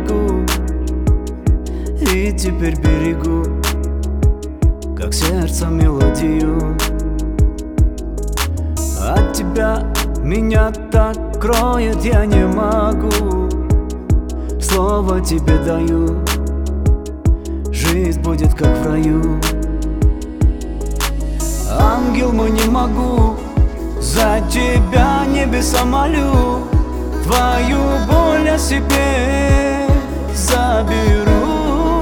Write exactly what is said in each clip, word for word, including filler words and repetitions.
берегу, и теперь берегу, как сердце мелодию. От тебя меня так кроет, я не могу. Слово тебе даю, жизнь будет как в раю. Ангел мой, не могу, за тебя небеса молю. Твою боль о себе заберу.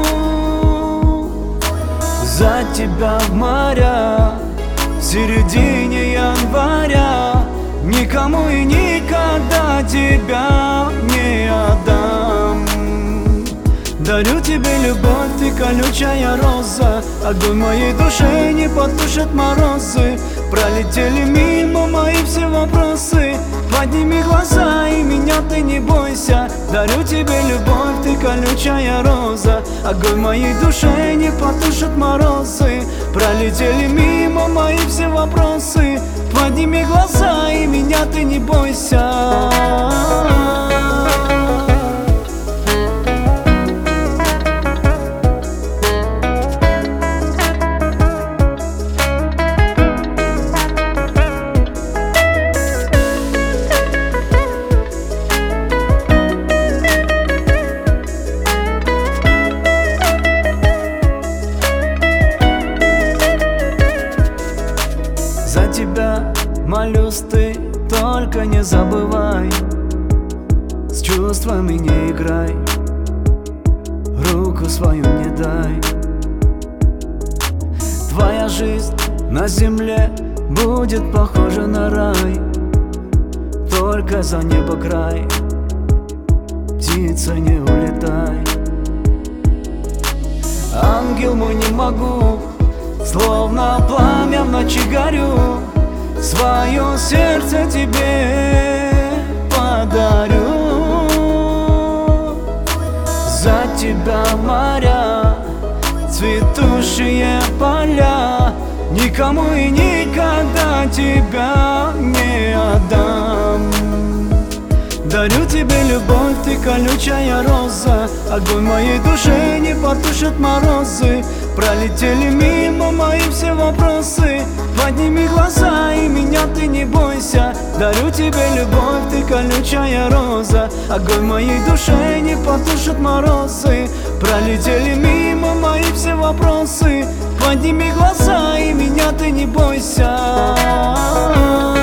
За тебя в моря в середине января никому и никогда тебя не отдам. Дарю тебе любовь, ты колючая роза, огонь моей душе не потушит морозы. Пролетели мимо мои все вопросы. Подними глаза и меня ты не бойся. Дарю тебе любовь, ты колючая роза, огонь моей душе не потушит морозы. Пролетели мимо мои все вопросы. Подними глаза и меня ты не бойся. За тебя молюсь, ты только не забывай, с чувствами не играй, руку свою не дай. Твоя жизнь на земле будет похожа на рай, только за небо край, птица, не улетай. Ангел мой, не могу, словно пламя в ночи горю, свое сердце тебе подарю. За тебя моря, цветущие поля, никому и никогда тебя не отдам. Дарю тебе любовь, ты колючая роза, огонь моей душе не потушит морозы. Пролетели мимо мои все вопросы. Подними глаза и меня ты не бойся. Дарю тебе любовь, ты колючая роза, огонь моей душе не потушит морозы. Пролетели мимо мои все вопросы. Подними глаза и меня ты не бойся.